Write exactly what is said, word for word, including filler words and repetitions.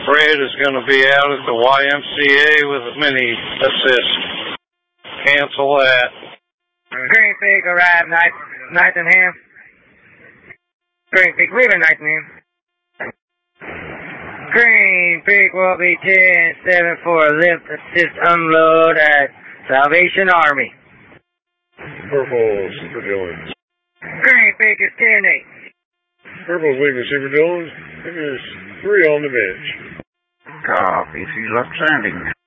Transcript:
Fred is going to be out at the Y M C A with a mini assist. Cancel that. Green Peak arrived, Nottingham. Green Peak leaving Nottingham. Green Peak will be ten seven for lift assist unload at Salvation Army. Purple, Super Dillon. Green Peak is ten eight. Purple's leaving Super Dillon. There's three on the bench. Copy, she's upstanding.